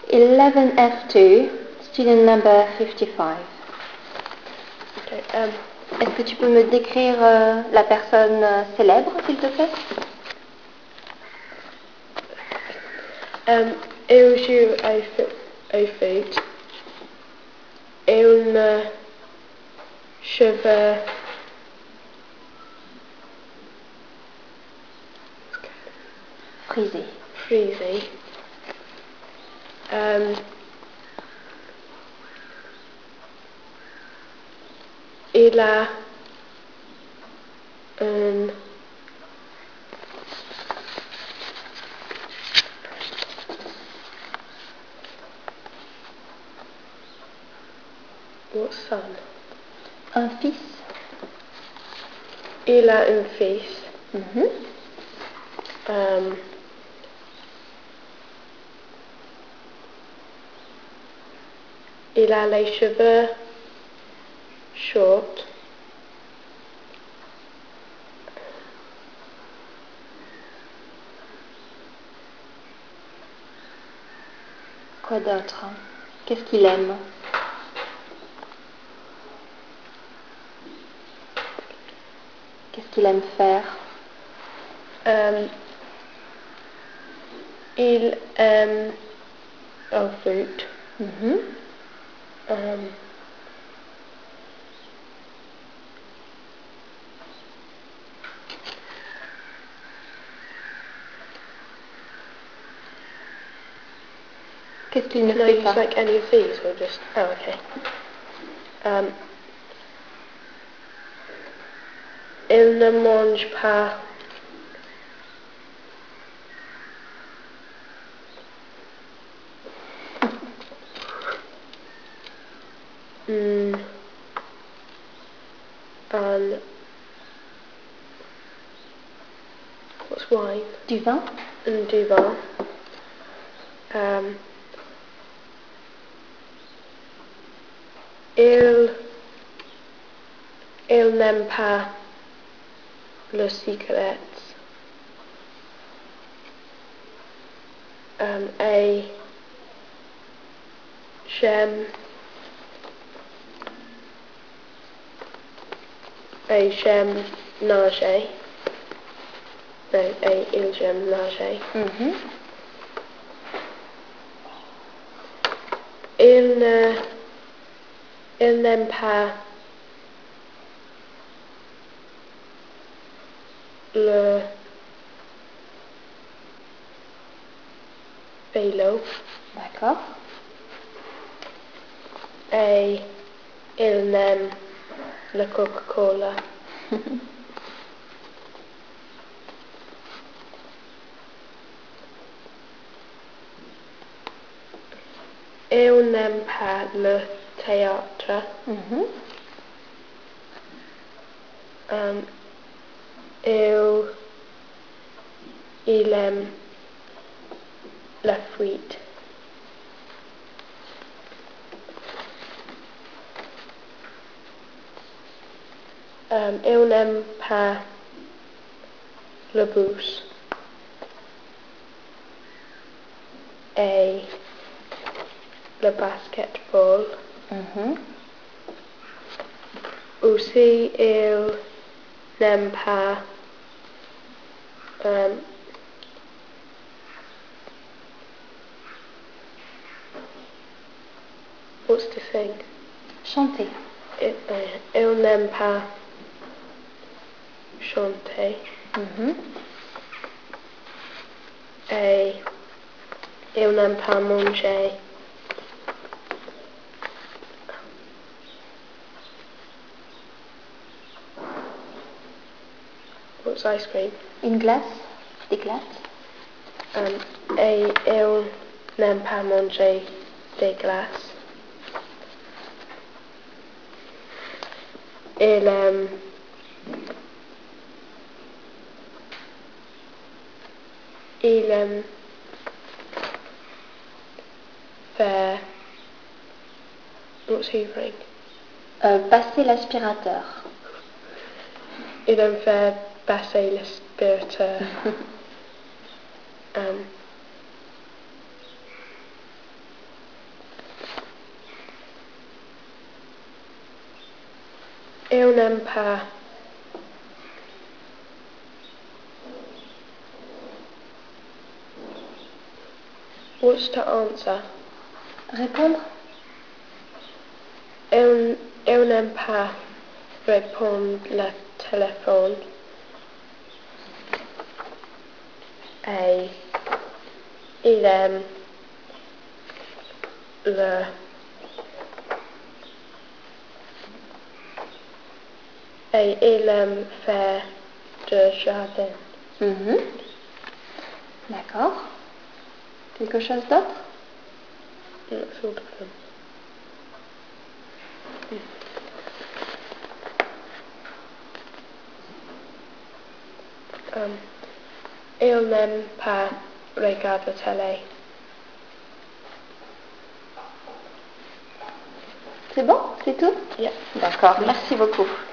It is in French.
11F2, student number 55. Okay, Est-ce que tu peux me décrire la personne célèbre, s'il te plaît? yw siw ei ffeit yw'n llyfr Frisé. Freezy. Il a un what son? Un fils. Il a un fils. Il a les cheveux short. Quoi d'autre? Qu'est-ce qu'il aime? Qu'est-ce qu'il aime faire? Il aime fruit. Qu'est-ce qu'il ne Can I fait use pas? like any of these or just... Oh, okay. Il ne mange pas what's wine? Du vin? Du vin. Il n'aime pas les cigarettes. Et j'aime nager. No, il j'aime nager. Il n'aime pas le vélo. D'accord. Et il n'aime la Coca-Cola. Il n'aime pas le théâtre. Il aime la fruit. Il n'aime pas le bus. Et le basketball. Aussi, il n'aime pas what's the thing? Chanter. Il n'aime pas chanter. Et il n'aime pas manger. What's ice cream? Une glace? Des glaces? Et il n'aime pas manger des glaces. Il aime faire... What's hoovering? Passer l'aspirateur. Il aime faire passer l'aspirateur. Et on n'aime pas. What's to answer? Répondre. Elle n'aime pas répondre le téléphone. Et il aime le et il aime faire du jardin. Mhm. D'accord. Quelque chose d'autre? That's all of them. Il n'aime pas regarder la télé. C'est bon? C'est tout? Yeah. D'accord. Merci beaucoup.